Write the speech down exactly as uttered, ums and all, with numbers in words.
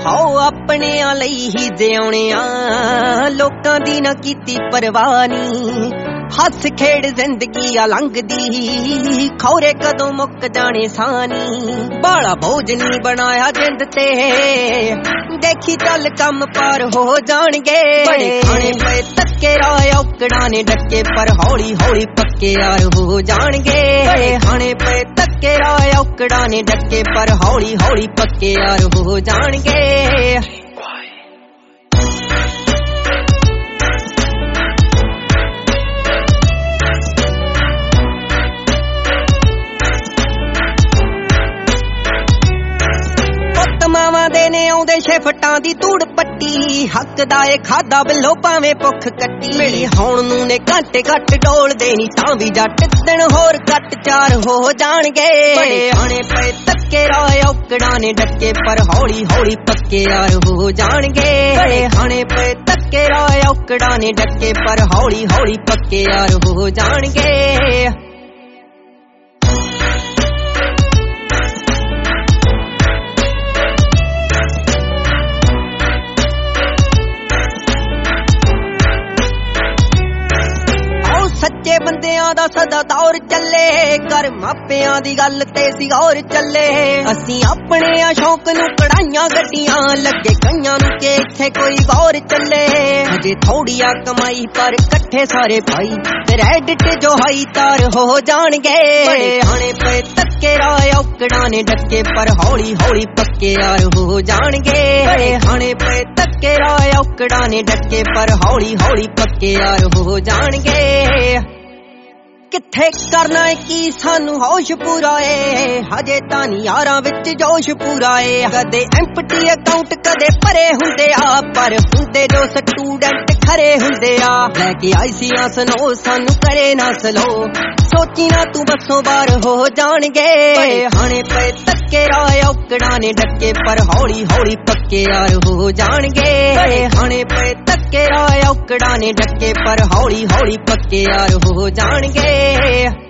हो अपने लई ही जिउणे आ लोकां दी ना कीती परवाह नी हस खेड़ जिंदगी आ लंघदी खौरे कदों मुक जाने सानी बाला बोझ नी बनाया जिंद ते देखी चल कम पार हो जाणगे बड़े खाने पे तक्के राय औकड़ा ने डके पर हौली हौली पक्के यार हो जाणगे बड़े खाने पे तक्के राय औकड़ा ने डके पर हौली हौली पक्के यार हो जाणगे मावा देने आउंदे शेफटां दी धूड़ पट्टी हक दा ए खादा बिलो भावें भुख कट्टी मिली होण नूं ने घंटे घट डोल देनी तां भी जट दिन होर घट चार हो जाणगे बड़े आने पे तक्के राय औकड़ा ने डके पर हौली हौली पक्के यार हो जाणगे बड़े आने पे तक्के राय औकड़ा ने डके पर हौली हौली पक्के यार हो जाणगे सच्चे बंदियां दा सदा दौर चले कर मापियां दी गल ते सिगौर चले असीं अपने आ शौक नूं कढ़ाइयां गड्डियां लगे कईयां नूं के इत्थे कोई गौर चले अजे थोड़ी आ कमाई पर कट्ठे सारे भाई क्रेडिट जो हाई तार हो जाणगे आने पे तक्के राय औकड़ा ने डके पर हौली हौली पक्के यार हो जाणगे आने पे तक्के राय औकड़ा ने डके पर हौली हौली पक्के यार हो जाणगे किथे करना है की सानू होश पूरा है हजे तां नी यारां विच जोश पूरा है कदे एम्प्टी अकाउंट कदे भरे हुंदे आ पर हुंदे जो स्टूडेंट खरे हुंदे आ लैके आई सी सनो सानू करे ना सलो सोची ना तू बसों बार हो जाणगे हाने पे तक्के राय औकड़ा ने डके पर हौली हौली पक्के यार हो जाणगे हाने पे तक्के राय औकड़ा ने डके पर हौली हौली पक्के यार हो जाणगे